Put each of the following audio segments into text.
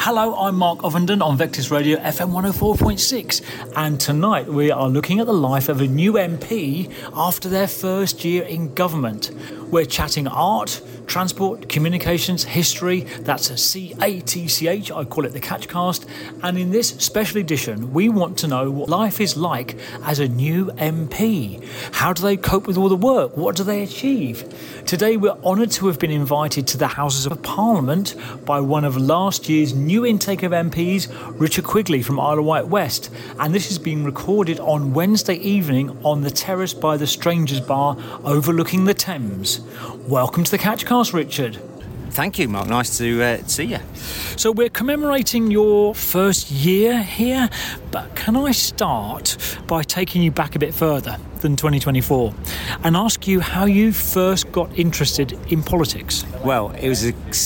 Hello, I'm Mark Ovenden on Vectis Radio FM 104.6, and tonight we are looking at the life of a new MP after their first year in government. We're chatting art, transport, communications, history. That's a CATCH, I call it the Catchcast. And in this special edition, we want to know what life is like as a new MP. How do they cope with all the work? What do they achieve? Today, we're honoured to have been invited to the Houses of Parliament by one of last year's new intake of MPs, Richard Quigley from Isle of Wight West. And this is being recorded on Wednesday evening on the terrace by the Strangers Bar overlooking the Thames. Welcome to the Catchcast, Richard. Thank you, Mark. Nice to see you. So we're commemorating your first year here, but can I start by taking you back a bit further than 2024 and ask you how you first got interested in politics? Well, it was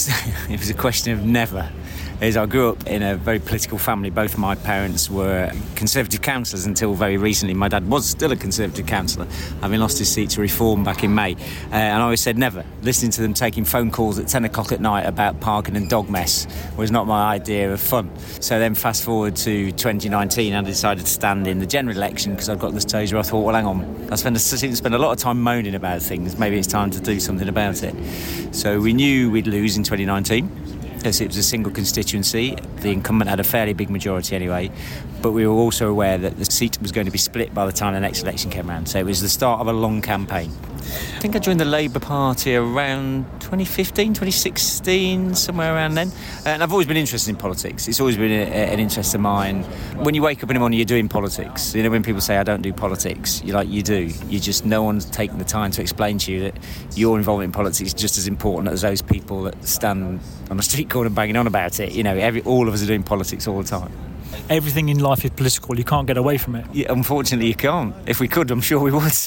a question of never. I grew up in a very political family. Both my parents were Conservative councillors until very recently. My dad was still a Conservative councillor, having lost his seat to Reform back in May. And I always said never. Listening to them taking phone calls at 10 o'clock at night about parking and dog mess was not my idea of fun. So then fast forward to 2019, I decided to stand in the general election because I've got the stage where I thought, well, hang on, I seem to spend a lot of time moaning about things. Maybe it's time to do something about it. So we knew we'd lose in 2019. Because it was a single constituency. The incumbent had a fairly big majority anyway, but we were also aware that the seat was going to be split by the time the next election came around. So it was the start of a long campaign. I think I joined the Labour Party around 2015, 2016, somewhere around then. And I've always been interested in politics. It's always been an interest of mine. When you wake up in the morning, you're doing politics. You know, when people say, I don't do politics, you're like, you do. You just, no one's taken the time to explain to you that your involvement in politics is just as important as those people that stand on the street corner banging on about it. You know, all of us are doing politics all the time. Everything in life is political. You can't get away from it. Yeah, unfortunately, you can't. If we could, I'm sure we would.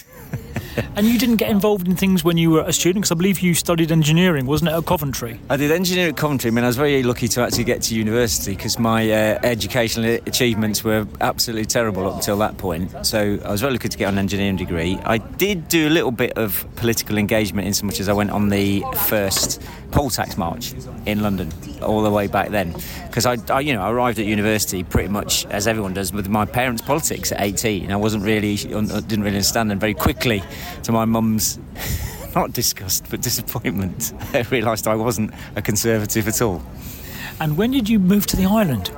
And you didn't get involved in things when you were a student, because I believe you studied engineering, wasn't it, at Coventry? I did engineering at Coventry. I mean, I was very lucky to actually get to university because my educational achievements were absolutely terrible up until that point. So I was very lucky to get an engineering degree. I did do a little bit of political engagement in so much as I went on the first poll tax march in London all the way back then. Because I arrived at university pretty much, as everyone does, with my parents' politics at 18. I didn't really understand them very quickly. To my mum's, not disgust, but disappointment, I realised I wasn't a Conservative at all. And when did you move to the island?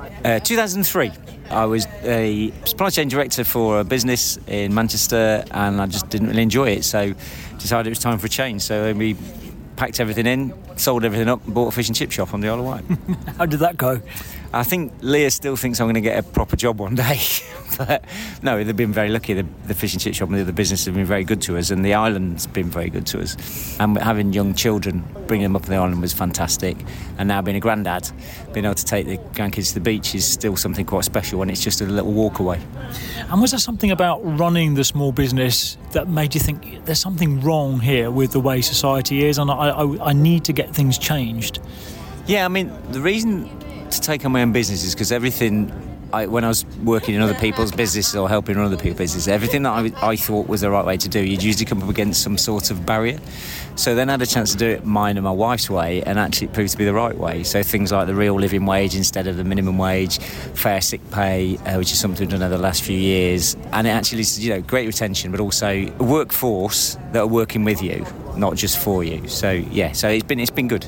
2003. I was a supply chain director for a business in Manchester, and I just didn't really enjoy it, so decided it was time for a change. So we packed everything in, sold everything up, and bought a fish and chip shop on the Isle of Wight. How did that go? I think Leah still thinks I'm going to get a proper job one day. But no, they've been very lucky. The fish and chip shop and the other business have been very good to us, and the island's been very good to us. And having young children, bringing them up on the island was fantastic. And now being a granddad, being able to take the grandkids to the beach is still something quite special when it's just a little walk away. And was there something about running the small business that made you think there's something wrong here with the way society is, and I need to get things changed? Yeah, I mean, the reason to take on my own business is because when I was working in other people's businesses or helping run other people's businesses, everything that I thought was the right way to do, you'd usually come up against some sort of barrier. So then I had a chance to do it mine and my wife's way, and actually it proved to be the right way. So things like the real living wage instead of the minimum wage, fair sick pay, which is something we've done over the last few years, and it actually is, great retention, but also a workforce that are working with you, not just for you. So yeah, so it's been good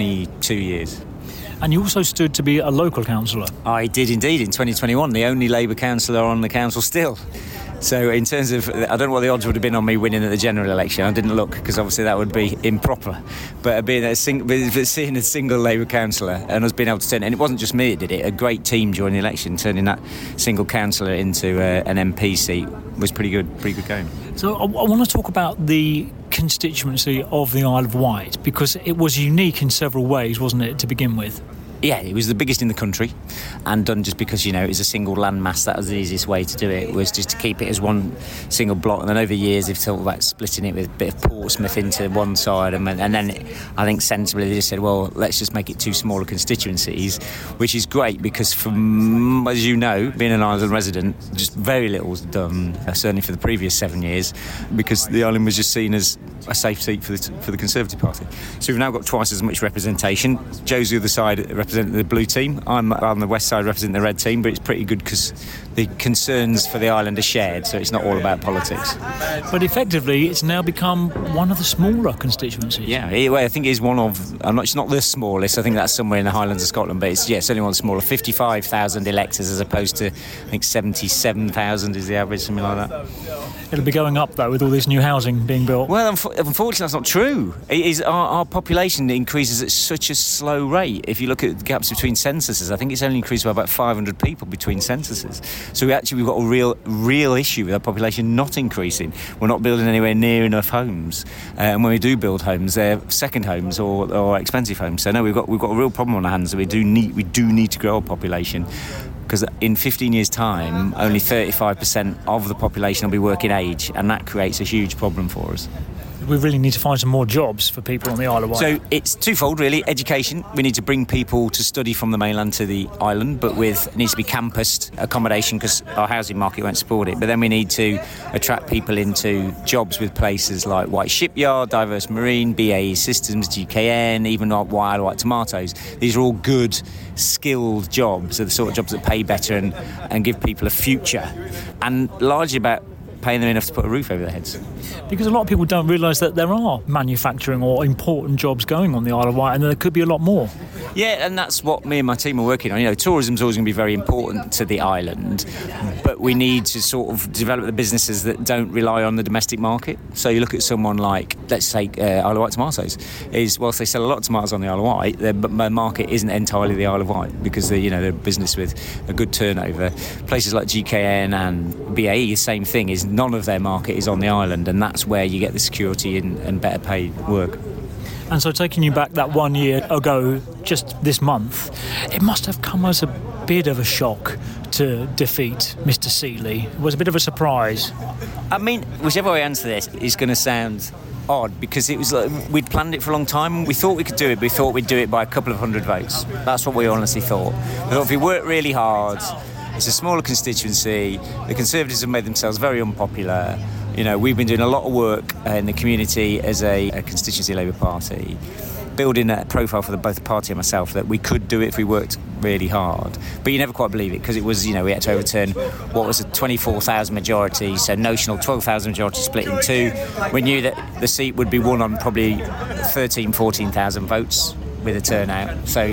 22 years. And you also stood to be a local councillor. I did indeed in 2021, the only Labour councillor on the council still. So in terms of, I don't know what the odds would have been on me winning at the general election. I didn't look because obviously that would be improper. But seeing a single Labour councillor and us being able to turn, and it wasn't just me that did it, a great team during the election, turning that single councillor into an MP seat was pretty good going. So I want to talk about the constituency of the Isle of Wight, because it was unique in several ways, wasn't it, to begin with? Yeah, it was the biggest in the country, and done just because, it was a single landmass. That was the easiest way to do it, was just to keep it as one single block. And then over years, they've talked about splitting it with a bit of Portsmouth into one side. And then I think sensibly they just said, well, let's just make it two smaller constituencies, which is great because, from, as you know, being an island resident, just very little was done, certainly for the previous 7 years, because the island was just seen as a safe seat for the Conservative Party. So we've now got twice as much representation. Joe's the other side representing represent the blue team. I'm on the west side representing the red team, but it's pretty good because the concerns for the island are shared, so it's not all about politics. But effectively, it's now become one of the smaller constituencies. Yeah, I think it is one of, it's not the smallest, I think that's somewhere in the Highlands of Scotland, but it's certainly one of the smaller, 55,000 electors as opposed to, I think 77,000 is the average, something like that. It'll be going up, though, with all this new housing being built. Well, unfortunately, that's not true. It is our population increases at such a slow rate. If you look at the gaps between censuses, I think it's only increased by about 500 people between censuses. So we've got a real issue with our population not increasing. We're not building anywhere near enough homes. And when we do build homes, they're second homes or expensive homes. So no, we've got a real problem on our hands. We do need to grow our population. Because in 15 years' time, only 35% of the population will be working age, and that creates a huge problem for us. We really need to find some more jobs for people on the Isle of Wight. So it's twofold, really. Education. We need to bring people to study from the mainland to the island, but it needs to be campused accommodation because our housing market won't support it. But then we need to attract people into jobs with places like White Shipyard, Diverse Marine, BAE Systems, GKN, even White Tomatoes. These are all good, skilled jobs. They're the sort of jobs that pay better and give people a future. And largely about paying them enough to put a roof over their heads. Because a lot of people don't realise that there are manufacturing or important jobs going on the Isle of Wight, and there could be a lot more. Yeah, and that's what me and my team are working on. Tourism's always going to be very important to the island, but we need to sort of develop the businesses that don't rely on the domestic market. So you look at someone like, let's say, Isle of Wight Tomatoes. Whilst they sell a lot of tomatoes on the Isle of Wight, their market isn't entirely the Isle of Wight because they're a business with a good turnover. Places like GKN and BAE, the same thing, is none of their market is on the island, and that's where you get the security and better paid work. And so taking you back that 1 year ago, just this month, it must have come as a bit of a shock to defeat Mr. Seeley. It was a bit of a surprise. I mean, whichever way I answer this is going to sound odd because it was like we'd planned it for a long time. We thought we could do it, but we thought we'd do it by a couple of hundred votes. That's what we honestly thought. We thought if we worked really hard, it's a smaller constituency, the Conservatives have made themselves very unpopular. We've been doing a lot of work in the community as a constituency Labour Party, building a profile for both the party and myself that we could do it if we worked really hard. But you never quite believe it because it was, we had to overturn what was a 24,000 majority, so notional 12,000 majority split in two. We knew that the seat would be won on probably 14,000 votes with a turnout. So,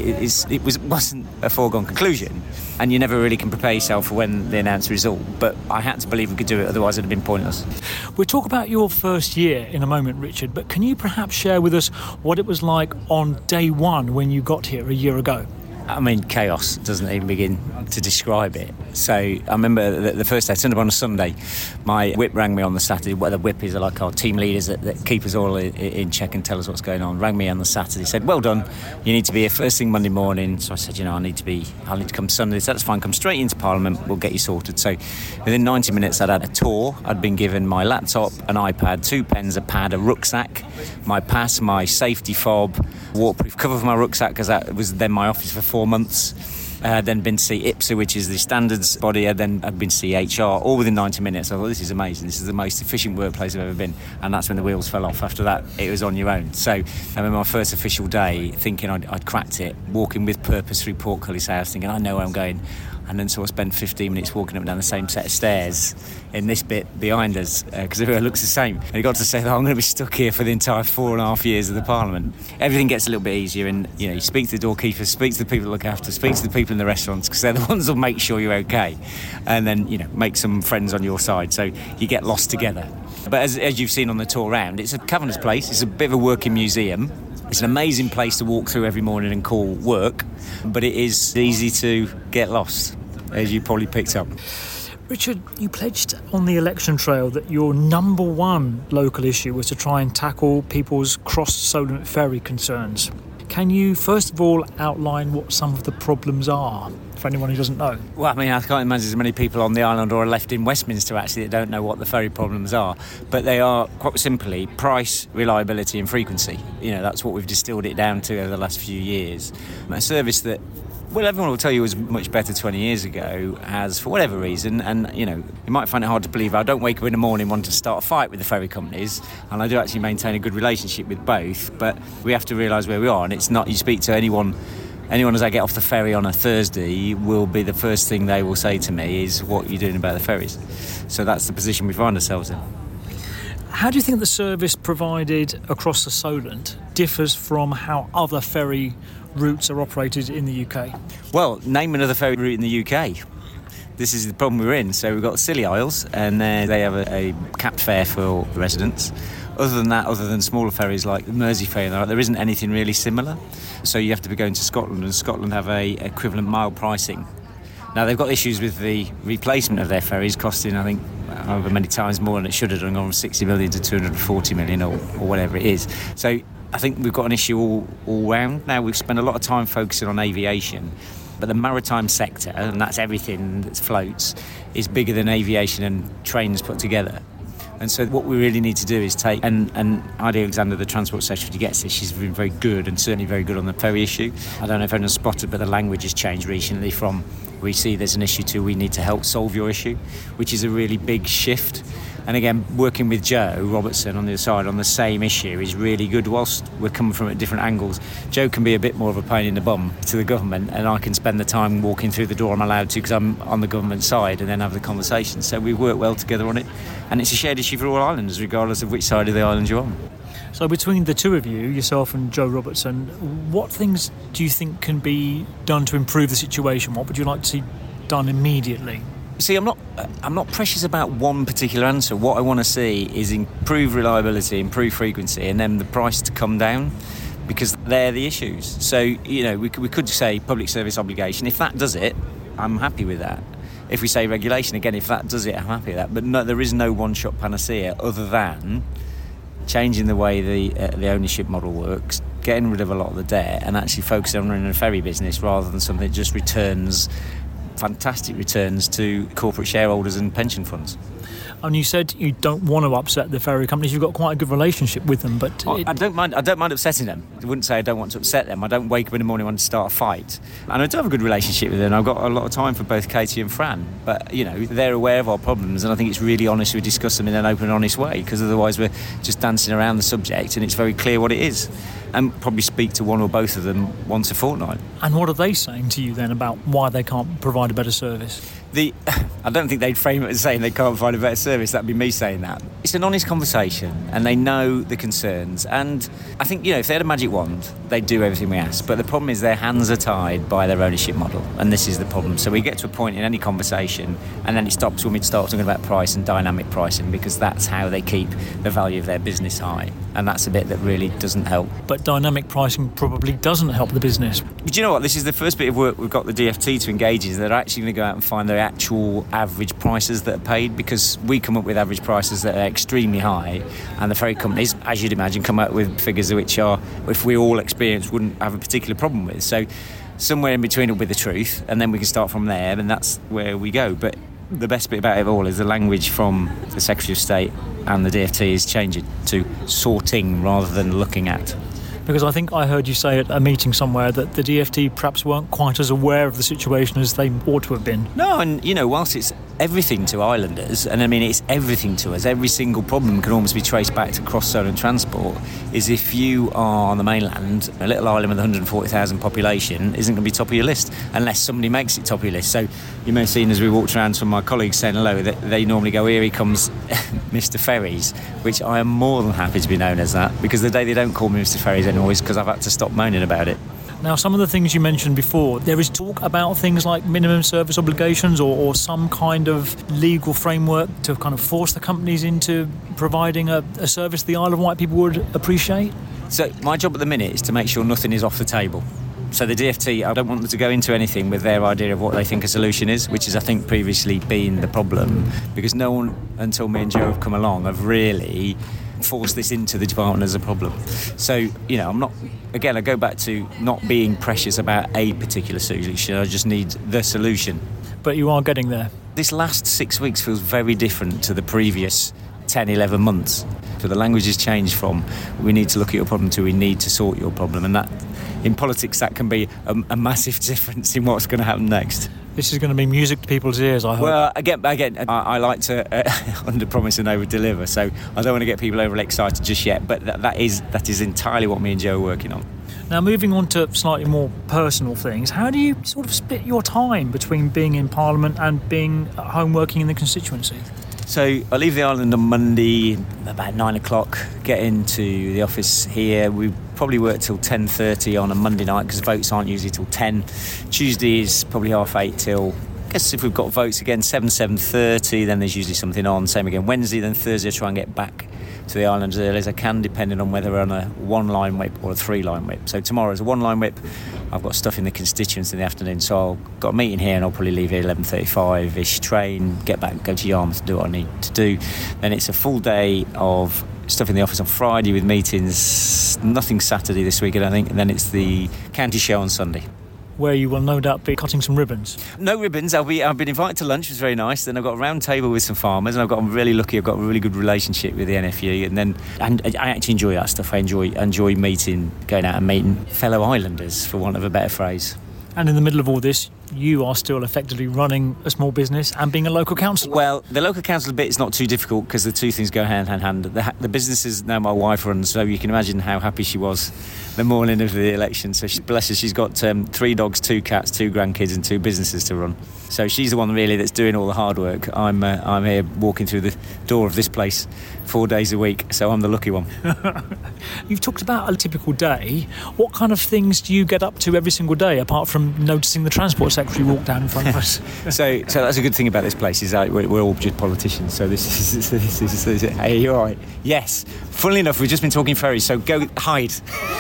it wasn't a foregone conclusion. And you never really can prepare yourself for when they announce the result. But I had to believe we could do it, otherwise it would have been pointless. We'll talk about your first year in a moment, Richard, but can you perhaps share with us what it was like on day one when you got here a year ago? I mean, chaos doesn't even begin to describe it. So I remember the first day, I turned up on a Sunday. My whip rang me on the Saturday. Well, the whip is like our team leaders that keep us all in check and tell us what's going on. Rang me on the Saturday, said, well done, you need to be here first thing Monday morning. So I said, I'll need to come Sunday. So that's fine, come straight into Parliament, we'll get you sorted. So within 90 minutes I'd had a tour. I'd been given my laptop, an iPad, 2 pens, a pad, a rucksack, my pass, my safety fob, waterproof cover for my rucksack because that was then my office for 4 months. Then been to see IPSA, which is the standards body. I'd been to see HR, all within 90 minutes. I thought, this is amazing. This is the most efficient workplace I've ever been. And that's when the wheels fell off. After that, it was on your own. So I remember my first official day thinking I'd cracked it, walking with purpose through Portcullis House, thinking, I know where I'm going. And then so I spent 15 minutes walking up and down the same set of stairs in this bit behind us because everywhere looks the same. And it got to say that I'm going to be stuck here for the entire 4.5 years of the Parliament. Everything gets a little bit easier and, you speak to the doorkeepers, speak to the people that look after, speak to the people in the restaurants because they're the ones who'll make sure you're okay. And then, make some friends on your side so you get lost together. But as you've seen on the tour round, it's a cavernous place. It's a bit of a working museum. It's an amazing place to walk through every morning and call work, but it is easy to get lost, as you probably picked up. Richard, you pledged on the election trail that your number one local issue was to try and tackle people's cross-Solent ferry concerns. Can you first of all outline what some of the problems are for anyone who doesn't know? Well, I mean, I can't imagine there's many people on the island or left in Westminster actually that don't know what the ferry problems are. But they are, quite simply, price, reliability and frequency. That's what we've distilled it down to over the last few years. A service that, well, everyone will tell you was much better 20 years ago, has, for whatever reason, and, you might find it hard to believe, I don't wake up in the morning wanting to start a fight with the ferry companies, and I do actually maintain a good relationship with both, but we have to realise where we are, and it's not, you speak to anyone anyone as I get off the ferry on a Thursday will be the first thing they will say to me is, what are you doing about the ferries? So that's the position we find ourselves in. How do you think the service provided across the Solent differs from how other ferry routes are operated in the UK? Well, name another ferry route in the UK. This is the problem we're in. So we've got Scilly Isles, and they have a capped fare for residents. Other than that, other than smaller ferries like the Mersey ferry, there isn't anything really similar. So you have to be going to Scotland, and Scotland have a equivalent mile pricing. Now, they've got issues with the replacement of their ferries costing, I think, over many times more than it should have done, gone from 60 million to 240 million or whatever it is. So I think we've got an issue all round. Now, we've spent a lot of time focusing on aviation, but the maritime sector, and that's everything that floats, is bigger than aviation and trains put together. And so what we really need to do is take, and Ida Alexander, the Transport Secretary, gets this. She's been very good, and certainly very good on the ferry issue. I don't know if anyone's spotted, but the language has changed recently from we see there's an issue to we need to help solve your issue, which is a really big shift. And again, working with Joe Robertson on the other side on the same issue is really good. Whilst we're coming from it at different angles, Joe can be a bit more of a pain in the bum to the government, and I can spend the time walking through the door I'm allowed to because I'm on the government side, and then have the conversation. So we work well together on it, and it's a shared issue for all islanders, regardless of which side of the island you're on. So between the two of you, yourself and Joe Robertson, what things do you think can be done to improve the situation? What would you like to see done immediately? See, I'm not precious about one particular answer. What I want to see is improve reliability, improve frequency, and then the price to come down, because they're the issues. So, we could say public service obligation. If that does it, I'm happy with that. If we say regulation, again, if that does it, I'm happy with that. But no, there is no one-shot panacea other than changing the way the ownership model works, getting rid of a lot of the debt, and actually focusing on running a ferry business rather than something that just returns fantastic returns to corporate shareholders and pension funds. And you said you don't want to upset the ferry companies. You've got quite a good relationship with them, but I don't mind upsetting them. I wouldn't say I don't want to upset them. I don't wake up in the morning wanting to start a fight. And I do have a good relationship with them. I've got a lot of time for both Katie and Fran. But they're aware of our problems, and I think it's really honest we discuss them in an open and honest way, because otherwise we're just dancing around the subject, and it's very clear what it is. And probably speak to one or both of them once a fortnight. And what are they saying to you then about why they can't provide a better service? I don't think they'd frame it as saying they can't provide a better service. That'd be me saying that. It's an honest conversation, and they know the concerns. And I think, if they had a magic wand, they'd do everything we ask. But the problem is their hands are tied by their ownership model, and this is the problem. So we get to a point in any conversation, and then it stops when we start talking about price and dynamic pricing, because that's how they keep the value of their business high. And that's a bit that really doesn't help. But dynamic pricing probably doesn't help the business. But you know what? This is the first bit of work we've got the DfT to engage in. They're actually going to go out and find their actual average prices that are paid, because we come up with average prices that are extremely high, and the ferry companies, as you'd imagine, come out with figures which are, if we all experience, wouldn't have a particular problem with. So somewhere in between will be the truth, and then we can start from there, and that's where we go. But the best bit about it all is the language from the Secretary of State and the DfT is changing to sorting rather than looking at. Because I think I heard you say at a meeting somewhere that the DfT perhaps weren't quite as aware of the situation as they ought to have been. No, and whilst it's everything to islanders, and I mean it's everything to us, every single problem can almost be traced back to cross-Solent transport, is if you are on the mainland, a little island with 140,000 population isn't going to be top of your list unless somebody makes it top of your list. So you may have seen as we walked around, some of my colleagues saying hello, that they normally go, here he comes Mr. Ferries, which I am more than happy to be known as that, because the day they don't call me Mr. Ferries anymore is because I've had to stop moaning about it. Now, some of the things you mentioned before, there is talk about things like minimum service obligations or some kind of legal framework to kind of force the companies into providing a service the Isle of Wight people would appreciate. So my job at the minute is to make sure nothing is off the table. So the DfT, I don't want them to go into anything with their idea of what they think a solution is, which has, I think, previously been the problem, because no one, until me and Joe have come along, have really forced this into the department as a problem. So, I'm not, again, I go back to not being precious about a particular solution. I just need the solution. But you are getting there. This last 6 weeks feels very different to the previous 10, 11 months. So the language has changed from we need to look at your problem to we need to sort your problem. And that, in politics, that can be a massive difference in what's going to happen next. This is going to be music to people's ears, I hope. Well, again, I like to under-promise and over-deliver, so I don't want to get people overly excited just yet, but that is entirely what me and Joe are working on. Now, moving on to slightly more personal things, how do you sort of split your time between being in Parliament and being at home working in the constituency? So I leave the island on Monday about 9 o'clock, get into the office here. We probably work till 10:30 on a Monday night because votes aren't usually till 10. Tuesday is probably 8:30 till, I guess if we've got votes again, 7:30, then there's usually something on. Same again Wednesday, then Thursday I try and get back to the island as early as I can, depending on whether we're on a 1-line whip or a 3-line whip. So tomorrow is a 1-line whip. I've got stuff in the constituents in the afternoon, so I've got a meeting here and I'll probably leave here 11:35ish, train, get back, go to Yarmouth, do what I need to do. Then it's a full day of stuff in the office on Friday with meetings, nothing Saturday this week I don't think, and then it's the county show on Sunday. Where you will no doubt be cutting some ribbons. No ribbons. I've been invited to lunch, which was very nice. Then I've got a round table with some farmers, and I'm really lucky. I've got a really good relationship with the NFU, and I actually enjoy that stuff. I enjoy meeting, going out and meeting fellow islanders, for want of a better phrase. And in the middle of all this, you are still effectively running a small business and being a local councillor. Well, the local council bit is not too difficult because the two things go hand in hand. The business is now my wife runs, so you can imagine how happy she was the morning of the election. So bless her, she's got 3 dogs, 2 cats, 2 grandkids and 2 businesses to run. So she's the one really that's doing all the hard work. I'm here walking through the door of this place 4 days a week, so I'm the lucky one. You've talked about a typical day. What kind of things do you get up to every single day, apart from noticing the Transport Secretary walk down in front of us? So that's a good thing about this place, is that we're all just politicians, so this is hey, you all right? Yes. Funnily enough, we've just been talking ferries, so go hide.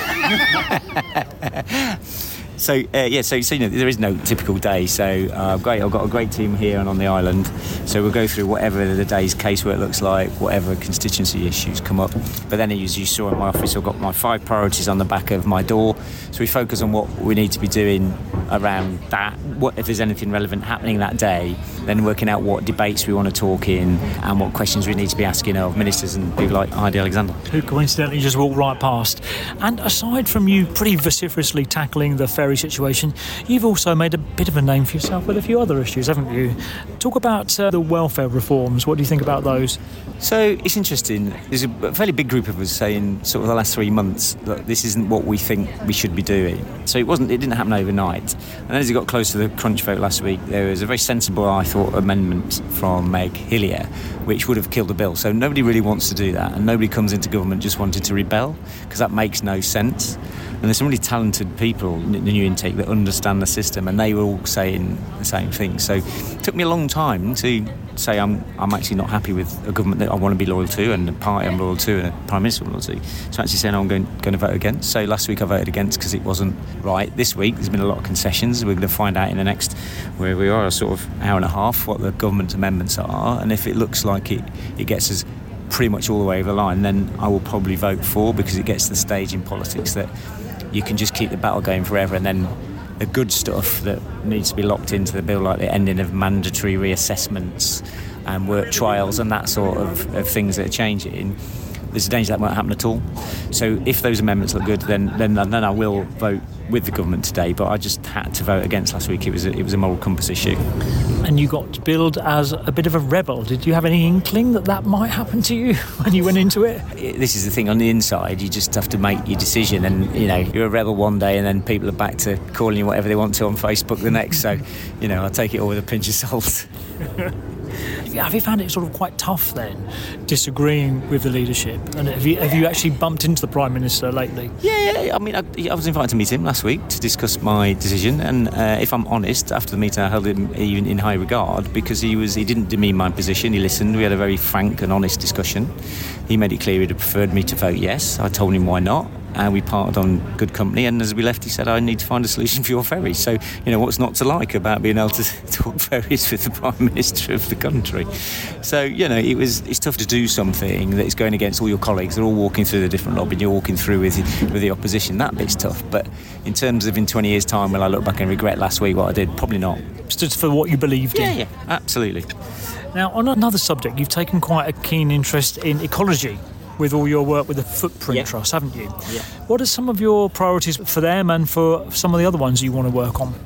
So you know, there is no typical day. So great, I've got a great team here and on the island. So we'll go through whatever the day's casework looks like, whatever constituency issues come up. But then, as you saw in my office, I've got my 5 priorities on the back of my door. So we focus on what we need to be doing around that. What if there's anything relevant happening that day? Then working out what debates we want to talk in and what questions we need to be asking of ministers and people like Heidi Alexander, who coincidentally just walked right past. And aside from you pretty vociferously tackling the ferry situation, you've also made a bit of a name for yourself with a few other issues, haven't you? Talk about the welfare reforms. What do you think about those? So it's interesting. There's a fairly big group of us saying sort of the last 3 months that this isn't what we think we should be doing. So it didn't happen overnight. And then as it got close to the crunch vote last week, there was a very sensible, I thought, amendment from Meg Hillier, which would have killed the bill. So nobody really wants to do that, and nobody comes into government just wanting to rebel, because that makes no sense. And there's some really talented people in the new intake that understand the system, and they were all saying the same thing. So it took me a long time to say I'm actually not happy with a government that I want to be loyal to, and a party I'm loyal to, and a Prime Minister I'm loyal to. So actually saying I'm going to vote against. So last week I voted against because it wasn't right. This week there's been a lot of concessions. We're going to find out in the next, where we are, a sort of hour and a half, what the government amendments are, and if it looks like it gets us pretty much all the way over the line, then I will probably vote for, because it gets to the stage in politics that you can just keep the battle going forever, and then the good stuff that needs to be locked into the bill, like the ending of mandatory reassessments and work trials and that sort of things that are changing, there's a danger that won't happen at all. So if those amendments look good, then I will vote with the government today. But I just had to vote against last week. It was a moral compass issue. And you got billed as a bit of a rebel. Did you have any inkling that might happen to you when you went into it? This is the thing, on the inside you just have to make your decision, and you know, you're a rebel one day and then people are back to calling you whatever they want to on Facebook the next. So you know, I take it all with a pinch of salt. Have you found it sort of quite tough then, disagreeing with the leadership? And have you actually bumped into the Prime Minister lately? Yeah. I mean, I was invited to meet him last week to discuss my decision, and if I'm honest, after the meeting I held him even in high regard, because he didn't demean my position. He listened. We had a very frank and honest discussion. He made it clear he'd have preferred me to vote yes. I told him why not. And we parted on good company, and as we left he said, I need to find a solution for your ferries. So, you know, what's not to like about being able to talk ferries with the Prime Minister of the country? So, you know, it's tough to do something that is going against all your colleagues. They're all walking through the different lobby, and you're walking through with the opposition. That bit's tough. But in terms of in 20 years' time, will I look back and regret last week what I did? Probably not. Stood for what you believed in? Yeah, absolutely. Now, on another subject, you've taken quite a keen interest in ecology with all your work with the Footprint Trust, haven't you? Yeah. What are some of your priorities for them and for some of the other ones you want to work on?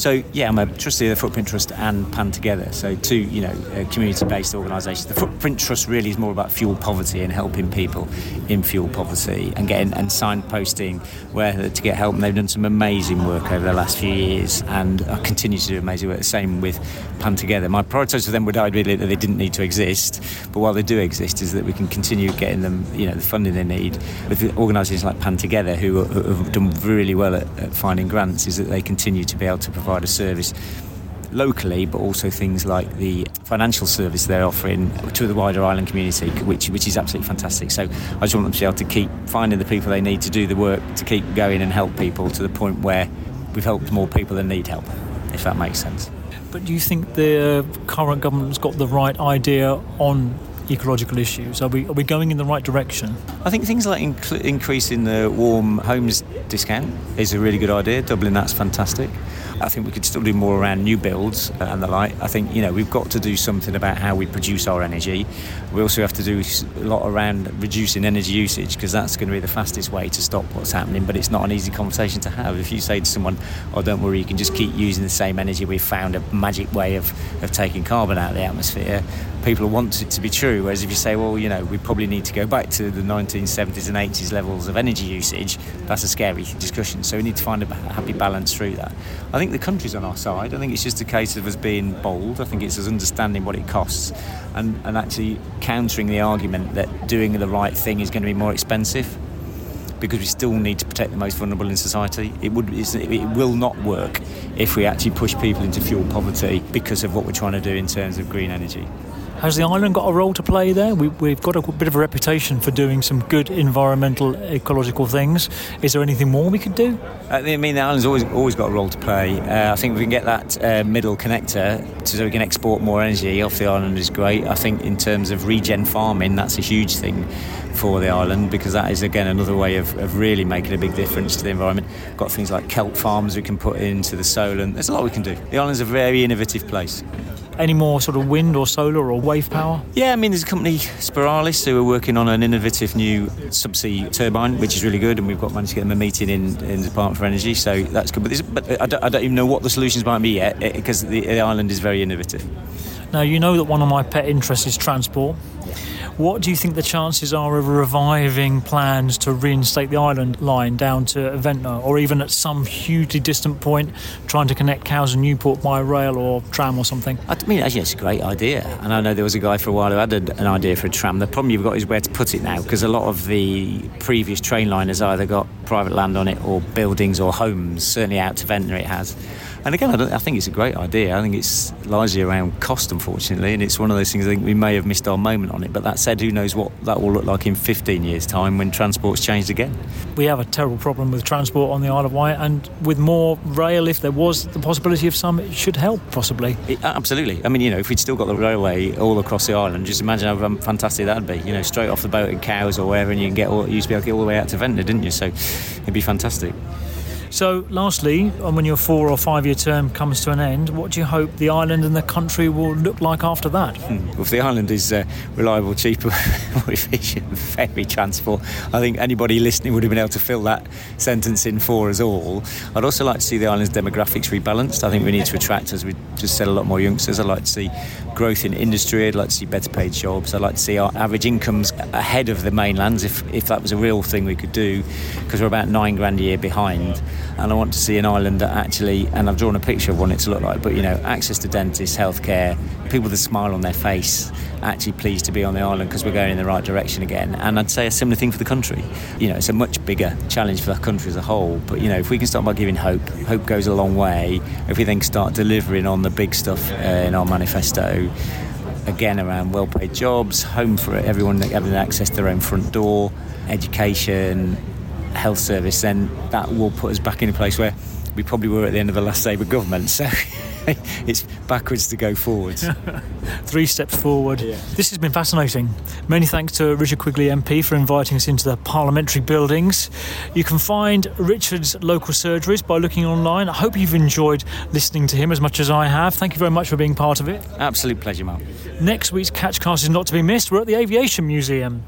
So, yeah, I'm a trustee of the Footprint Trust and Pan Together, so two, community-based organisations. The Footprint Trust really is more about fuel poverty and helping people in fuel poverty and signposting where to get help. And they've done some amazing work over the last few years, and I continue to do amazing work. The same with Pan Together. My priorities for them would ideally that they didn't need to exist, but while they do exist, is that we can continue getting them, the funding they need. With organisations like Pan Together, who have done really well at finding grants, is that they continue to be able to provide a service locally, but also things like the financial service they're offering to the wider island community, which is absolutely fantastic. So I just want them to be able to keep finding the people they need to do the work, to keep going and help people to the point where we've helped more people than need help, if that makes sense. But do you think the current government's got the right idea on ecological issues? Are we going in the right direction? I think things like increasing the warm homes discount is a really good idea. Doubling that's fantastic. I think we could still do more around new builds and the like. I think, we've got to do something about how we produce our energy. We also have to do a lot around reducing energy usage, because that's going to be the fastest way to stop what's happening. But it's not an easy conversation to have. If you say to someone, don't worry, you can just keep using the same energy, we've found a magic way of taking carbon out of the atmosphere, people want it to be true. Whereas if you say, we probably need to go back to the 1970s and 80s levels of energy usage, that's a scary discussion. So we need to find a happy balance through that. I think the country's on our side. I think it's just a case of us being bold. I think it's us understanding what it costs and actually countering the argument that doing the right thing is going to be more expensive, because we still need to protect the most vulnerable in society. It will not work if we actually push people into fuel poverty because of what we're trying to do in terms of green energy. Has the island got a role to play there? We've got a bit of a reputation for doing some good environmental, ecological things. Is there anything more we could do? The island's always got a role to play. I think if we can get that middle connector so we can export more energy off the island is great. I think in terms of regen farming, that's a huge thing for the island, because that is, again, another way of really making a big difference to the environment. Got things like kelp farms we can put into the Solent. There's a lot we can do. The island's a very innovative place. Any more sort of wind or solar or wave power? Yeah, there's a company, Spiralis, who are working on an innovative new subsea turbine, which is really good, and we've managed to get them a meeting in the Department for Energy, so that's good. But I don't even know what the solutions might be yet, because the island is very innovative. Now, you know that one of my pet interests is transport. What do you think the chances are of reviving plans to reinstate the island line down to Ventnor, or even at some hugely distant point trying to connect Cowes and Newport by rail or tram or something? Actually, it's a great idea. And I know there was a guy for a while who had an idea for a tram. The problem you've got is where to put it now, because a lot of the previous train line has either got private land on it or buildings or homes. Certainly out to Ventnor it has. And again, I think it's a great idea. I think it's largely around cost, unfortunately, and it's one of those things I think we may have missed our moment on it. But that said, who knows what that will look like in 15 years' time when transport's changed again. We have a terrible problem with transport on the Isle of Wight, and with more rail, if there was the possibility of some, it should help, possibly. Absolutely. If we'd still got the railway all across the island, just imagine how fantastic that'd be. Straight off the boat in Cowes or wherever, and you used to be able to get all the way out to Ventnor, didn't you? So it'd be fantastic. So, lastly, when your 4 or 5 year term comes to an end, what do you hope the island and the country will look like after that? Well, if the island is reliable, cheaper, more efficient, ferry transport, I think anybody listening would have been able to fill that sentence in for us all. I'd also like to see the island's demographics rebalanced. I think we need to attract, as we just said, a lot more youngsters. I'd like to see growth in industry. I'd like to see better paid jobs. I'd like to see our average incomes ahead of the mainlands, if that was a real thing we could do, because we're about $9,000 a year behind. And I want to see an island that actually, and I've drawn a picture of what it to look like, but access to dentists, healthcare, people with a smile on their face, actually pleased to be on the island because we're going in the right direction again. And I'd say a similar thing for the country. It's a much bigger challenge for the country as a whole, but if we can start by giving hope goes a long way. If we then start delivering on the big stuff in our manifesto, again around well-paid jobs, home for everyone, having access to their own front door, education, health service, then that will put us back in a place where we probably were at the end of the last Labour government. So it's backwards to go forwards. 3 steps forward. Yeah. This has been fascinating. Many thanks to Richard Quigley MP for inviting us into the parliamentary buildings. You can find Richard's local surgeries by looking online. I hope you've enjoyed listening to him as much as I have. Thank you very much for being part of it. Absolute pleasure, Mark. Next week's Catchcast is not to be missed. We're at the Aviation Museum.